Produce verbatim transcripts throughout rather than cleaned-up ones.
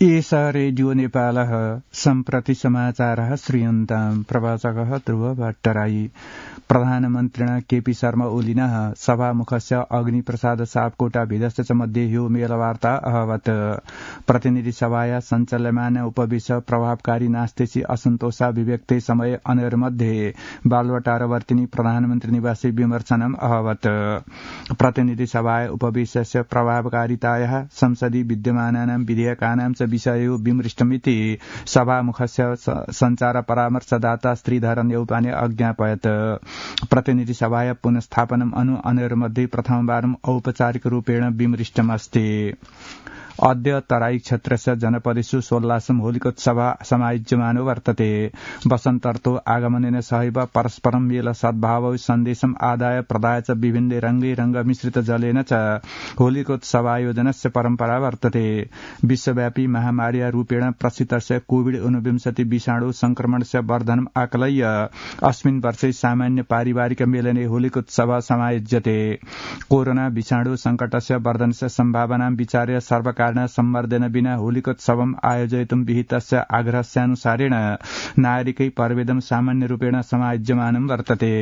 एष रेडियो नेपालः सम्प्रति समाचारः श्रूयन्ताम् प्रवाचकः ध्रुव भट्टराई। प्रधानमन्त्रिणा केपी शर्मा ओलिनः सभामुखस्य अग्निप्रसाद सापकोटा भिदस्य च मध्ये ह्यो मेलवार्ता अभवत्। प्रतिनिधि सभाया सञ्चाल्यमान उपविश प्रभावकारी नास्तेसी असन्तोषा विव्यक्ते समय अनेर्मध्ये बालुवाटारवर्तिनी प्रधानमन्त्री निवासे विमर्शनम् अभवत्। प्रतिनिधि सभाया उपविशस्य प्रभावकारितायाः संसदि विद्यमानानां विधेयकानां च विषयो विमृष्टमिति सभामुखस्य संचार परामर्शदाता श्रीधर नेउपाने अज्ञापयत्। प्रतिनिधि सभाया पुनस्थापनम् अनु अनेर्मध्ये प्रथमवारम् औपचारिक रूपेण विमृष्टमस्ति। अद्य तराई क्षेत्रस्य जनपदेषु सोल्लासं होलिकोत्सव समायोज्यमानो वर्तते। वसन्तर्तो आगमनेन सहैव परस्परं मेल सद्भावौ सन्देशम् आदाय प्रदाय च विभिन्ने रङ्गे रङ्गमिश्रित जलेन च होलिकोत्सवायोजनस्य परम्परा वर्तते। विश्वव्यापी महामार्या रूपेण प्रसिद्धस्य कोविड ऊनविंशति विषाणु संक्रमणस्य वर्धनम् आकलय्य अस्मिन् वर्षे सामान्य पारिवारिक मेलने होलिकोत्सव समायोज्यते। कोरोना विषाणु संकटस्य वर्धनस्य सम्भावनां विचार्य सर्वकार सम्वर्धन विना होलिकोत्सवम् आयोजयितुम् विहितस्य आग्रहस्यानुसारेण नागरिकै पर्वेदं सामान्य रूपेण समायोज्यमानं वर्तते।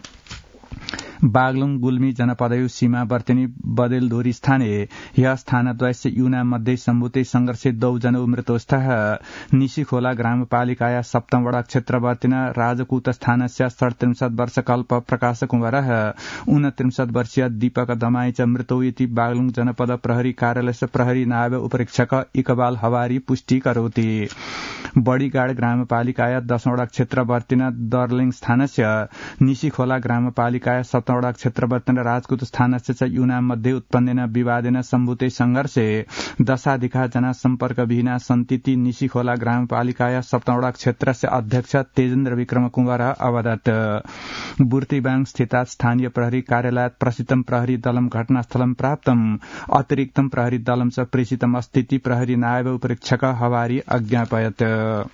बागलुङ गुल्मी जनपदयो सीमावर्तिनी बदेलधोरी स्थाने ह्य स्थानद्वयस्य यूना मध्ये सम्भूते संघर्षे दौ जनौ मृतोस्तः। निशिखोला ग्रामपालिकाया सप्तमवडा क्षेत्रवर्तिना राजकूत स्थानस्य षड्त्रिंशत् वर्ष कल्प प्रकाश कुंवरः ऊनत्रिंशत् वर्षीय दीपक दमाई च मृतौ इति बागलुङ जनपद प्रहरी कार्यालयस्य प्रहरी नायब उपरीक्षक इकबाल हवारी पुष्टि करोति। बड़ीगाड ग्रामपालिकाया दशवडा क्षेत्रवर्तिना दर्लिङ स्थानस्य निशिखोला ग्रामपालिकाया सप्तमवडा क्षेत्रवर्तिना राजकूत स्थानस्य च यूना मध्ये उत्पन्नेन विवादेन सम्भूते संघर्षे दशाधिका जना सम्पर्कविहीना सन्तीति निशिखोला ग्रामपालिकाया सप्तमवडा क्षेत्रस्य अध्यक्ष तेजेन्द्र विक्रम कुंवरः अवदत्। बुर्तिबाङ स्थितात् स्थानीय प्रहरी कार्यालयात् प्रसिद्धं प्रहरी दलं घटनास्थलं प्राप्तम् अतिरिक्तं प्रहरी दलं च प्रेषितम् अस्तीति प्रहरी नायब उपरीक्षक हवारी अज्ञापयत्।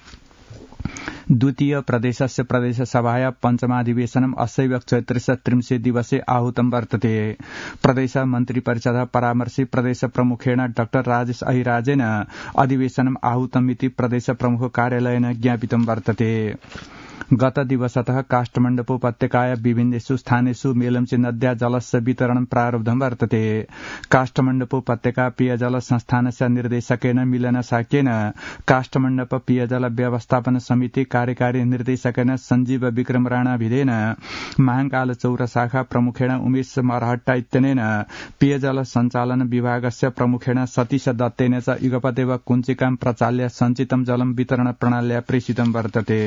द्वितीय प्रदेशस्य प्रदेश सभाया पञ्चमाधिवेशनम् अस्यैव चैत्रस्य त्रिंशे दिवसे आहूतं वर्तते। प्रदेश मन्त्री परिषदः परामर्शे प्रदेश प्रमुखेण डाक्टर राजेश अहिराजेन अधिवेशनम् आहूतमिति प्रदेश प्रमुख कार्यालयेन ज्ञापितं वर्तते। गत दिवसतः काष्ठमण्डपोपत्यकाया विभिन्नेषु स्थानेषु मेलम्ची नद्या जलस्य वितरणं प्रारब्धं वर्तते। काष्ठमण्डपोपत्यका पेयजल संस्थानस्य निर्देशकेन मिलन साक्येन काष्ठमण्डप पेयजल व्यवस्थापन समिति कार्यकारी निर्देशकेन सञ्जीव विक्रम राणाभिधेन महाङ्काल चौर शाखा प्रमुखेण उमेश मरहट्टा इत्यनेन पेयजल सञ्चालन विभागस्य प्रमुखेण सतीश दत्तेन च युगपदेव कुञ्चिकां प्रचाल्य सञ्चितं जलं वितरण प्रणाल्या प्रेषितं वर्तते।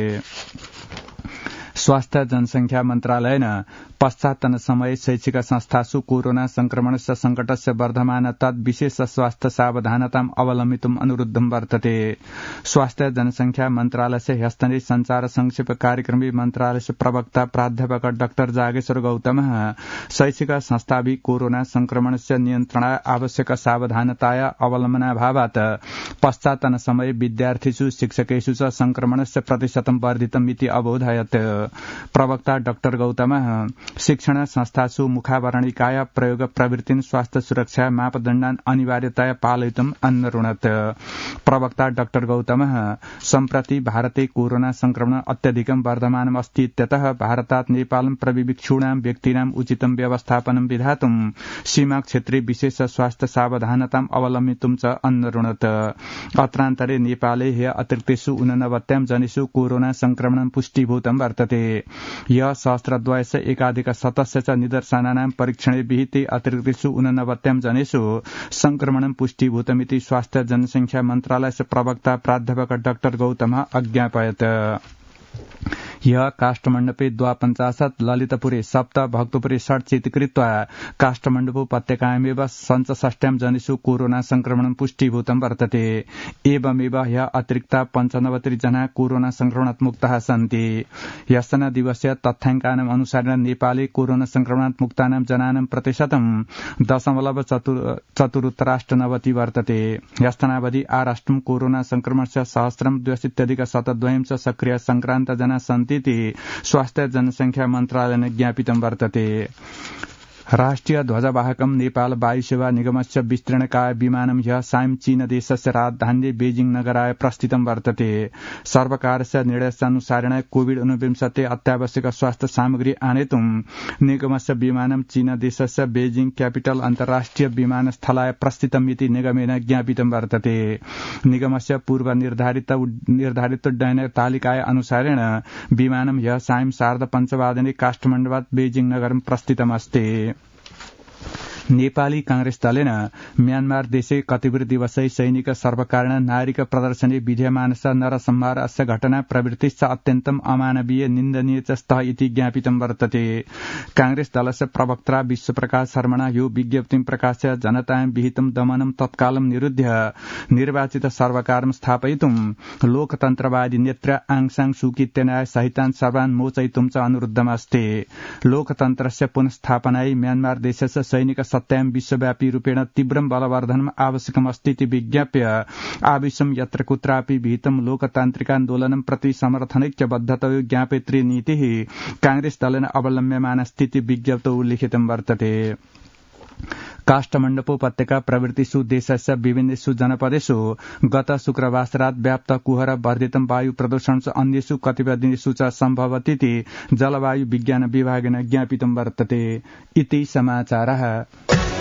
स्वास्थ्य जनसंख्या मन्त्रालयेन पश्चात्तन समय शैक्षिक संस्थासु कोरोना संक्रमणस्य संकटस्य वर्धमानतात् विशेष स्वास्थ्य सावधानताम् अवलम्बितुम् अनुरुद्धं वर्तते। स्वास्थ्य जनसंख्या मन्त्रालयस्य ह्यस्तने संचार संक्षेप कार्यक्रमे मन्त्रालयस्य प्रवक्ता प्राध्यापक डाक्टर जागेश्वर गौतमः शैक्षिक संस्थाभि कोरोना संक्रमणस्य नियन्त्रणाय आवश्यक सावधानताया अवलम्बनाभावात् पश्चात्तन समय विद्यार्थीषु शिक्षकेषु च संक्रमणस्य प्रतिशतं वर्धितमिति अबोधयत्। प्रवक्ता डाक्टर गौतमः शिक्षण संस्थासु मुखावरणिकाया प्रयोग प्रवृत्तिन् स्वास्थ्य सुरक्षा मापदण्डान् अनिवार्यतया पालयितुम् अन्वरुणत्। प्रवक्ता डाक्टर गौतमः सम्प्रति भारते कोरोना संक्रमण अत्यधिकं वर्धमानम् अस्ति इत्यतः भारतात् नेपालं प्रविविक्षूणां व्यक्तीनाम् उचितं व्यवस्थापनं विधातुं सीमा क्षेत्रे विशेष स्वास्थ्य सावधानताम् अवलम्बितुं च अन्वरुणत्। अत्रान्तरे नेपाले ह्य अतिरिक्तेषु ऊननवत्यां जनेषु कोरोना संक्रमणं पुष्टीभूतं वर्तते। यह सहस्रद्वयस्य एकाधिक शतस्य च निदर्शनानां परीक्षणे विहिते अतिरिक्तेषु ऊननवत्यां जनेषु संक्रमणं पुष्टीभूतमिति स्वास्थ्य जनसंख्या मन्त्रालयस्य प्रवक्ता प्राध्यापक डाक्टर गौतमः अज्ञापयत्। यह काष्ठमण्डपे द्वापञ्चाशत् ललितपुरे सप्त भक्तपुरे षट् चित्कृत्वा काष्ठमण्डपोपत्यकायामेव पञ्चषष्ट्यां जनेषु कोरोना संक्रमणं पुष्टीभूतं वर्तते। एवमेव ह्य अतिरिक्ता पञ्चनवतिः जना कोरोना संक्रमणात् मुक्ताः सन्ति। ह्यस्तन दिवस्य तथ्याङ्कानाम् अनुसारेण नेपाले कोरोना संक्रमणात् मुक्तानां जनानां प्रतिशतं दशमलव चतुरुत्तराष्टनवति वर्तते। ह्यस्तनावधि आराष्ट्रं कोरोना संक्रमणस्य सहस्रं द्व्यशीत्यधिक शतद्वयं च सक्रिय संक्रान्त जना सन्ति स्वास्थ्य जनसंख्या मन्त्रालयेन ज्ञापितं वर्तते। राष्ट्रिय ध्वजवाहकं नेपाल वायुसेवा निगमस्य विस्तृणकाय विमानं ह्यः सायं चीनदेशस्य राजधानी बेजिङ नगराय प्रस्थितं वर्तते। सर्वकारस्य निर्देशानुसारेण कोविड ऊनविंशति अत्यावश्यक स्वास्थ्य सामग्री आनेतुं निगमस्य विमानं चीनदेशस्य बेजिङ क्यापिटल अन्तर्राष्ट्रिय विमानस्थलाय प्रस्थितमिति निगमेन ज्ञापितं वर्तते। निगमस्य पूर्व निर्धारित निर्धारित उड्डयन तालिकाय अनुसारेण विमानं ह्यः सायं सार्ध पञ्चवादने काठमाडौँबाट बेजिङ नगरं प्रस्थितमस्ति। नेपाली कांग्रेस दलेन म्यानमार देशे कतिपय दिवसै सैनिक सर्वकारण नागरिक प्रदर्शनी विद्यमानस्य नरसंहार अस्य घटना प्रवृत्तिश्च अत्यन्तम् अमानवीय निन्दनीय च स्तः इति ज्ञापितं वर्तते। कांग्रेस दलस्य प्रवक्ता विश्वप्रकाश शर्मणा यो विज्ञप्तिं प्रकाश्य जनतायां विहितं दमनं तत्कालं निरुध्य निर्वाचित सर्वकारं स्थापयितुं लोकतन्त्रवादी नेत्रा आङ सान सुकी तेनाय सहितान् सर्वान् मोचयितुं च अनुरुद्धमस्ति। लोकतन्त्रस्य पुनस्थापनाय म्यानमार देशस्य सैनिक सत्तायां विश्वव्यापी रूपेण तीव्रं बलवर्धनम् आवश्यकमस्ति इति विज्ञाप्य आविशं यत्र कुत्रापि विहितं लोकतान्त्रिकान्दोलनं प्रति समर्थनैक्यबद्धतयो ज्ञापयित्री नीतिः कांग्रेस दलेन अवलम्ब्यमानस्ति विज्ञप्तौ उल्लिखितं वर्तते। काष्ठमण्डप उपत्यका प्रवृत्तिषु देशस्य विभिन्नेषु जनपदेषु गत शुक्रवासरात व्याप्त कुहर वर्धितं वायु प्रदूषण अन्येषु कतिपय दिनेषु च सम्भवतीति जलवायु विज्ञान विभागेन ज्ञापितं वर्तते। इति समाचारः।